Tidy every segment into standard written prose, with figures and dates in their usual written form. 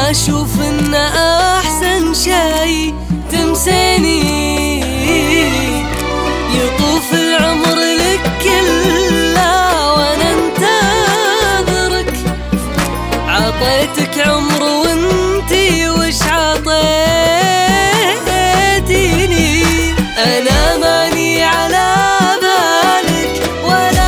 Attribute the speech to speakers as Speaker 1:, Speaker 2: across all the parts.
Speaker 1: أنا أشوف إن أحسن شي تنسيني. يطوف العمر لك كله وأنا انتظرك. عطيتك عمر وانتي وش عطيتيني. أنا ماني على بالك ولا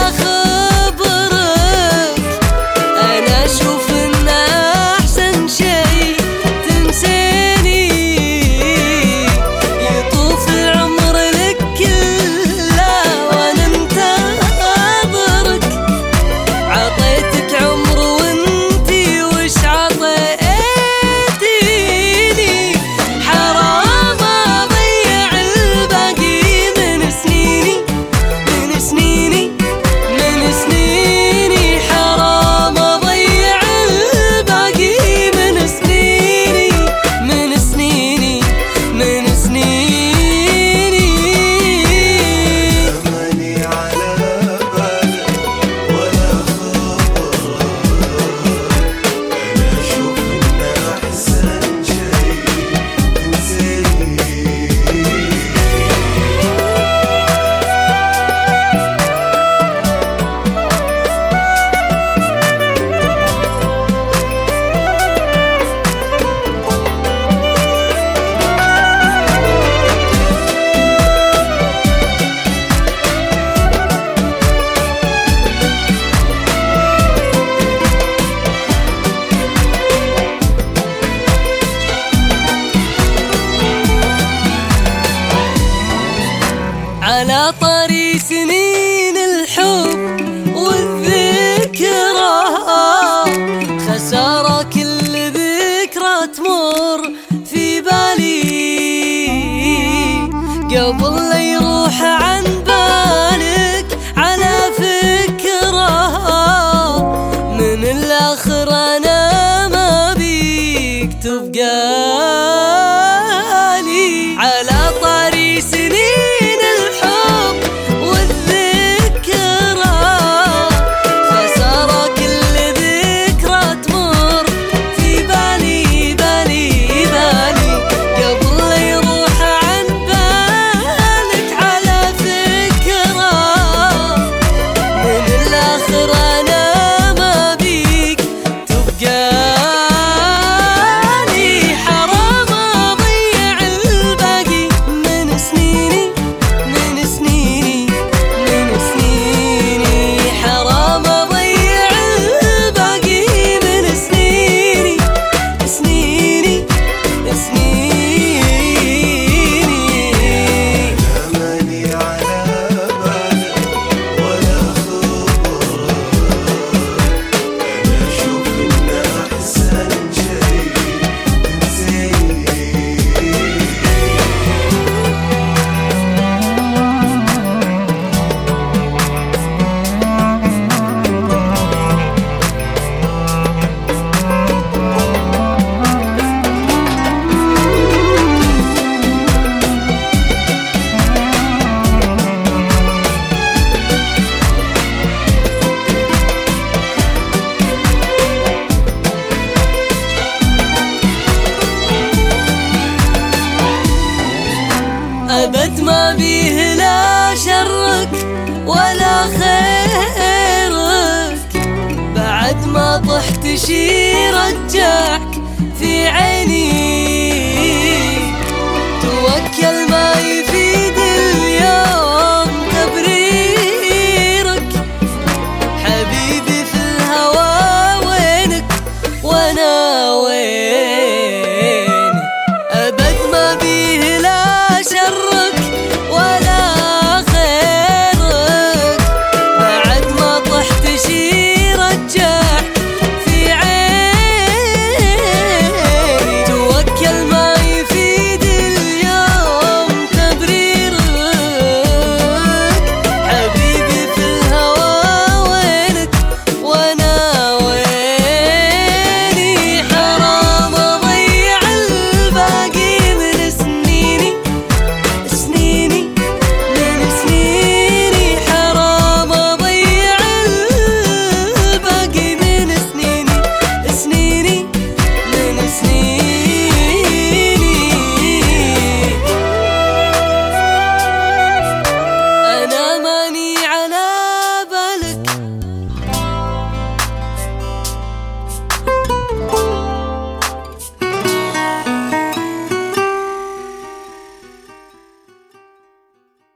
Speaker 1: خبرك. أنا أشوف إن أحسن شي تنسيني. يطوف العمر لك كله وأنا انتظرك. عطيتك عمر وانتي وش عطيتيني. حرام أضيع الباقي من سنيني من سنيني من سنيني. حرام أضيع الباقي من سنيني من سنيني من سنيني.
Speaker 2: ماني على بالك ولا خبرك. أنا أشوف إن أحسن شي تنسيني.
Speaker 1: على طري سنين الحب والذكرى. خسارة كل ذكرى تمر في بالي. قبل لا يروح عن بالك على فكرة. من الآخر أنا ما بيك تبقالي. على طري سنين الحب والذكرى. خسارة كل ذكرى تمر في بالي بالي بالي. قبل لا يروح عن بالك على فكرة. من الآخر أنا ما بيك تبقالي. حرام أضيع الباقي من سنيني من سنيني من سنيني. حرام أضيع الباقي من سنيني سنيني سنيني.
Speaker 2: ماني على بالك ولا خبرك. أنا أشوف إن أحسن شي تنسيني.
Speaker 1: أبد ما بيه لا شرك ولا خيرك. بعد ما طحت شي رجعك في عيني.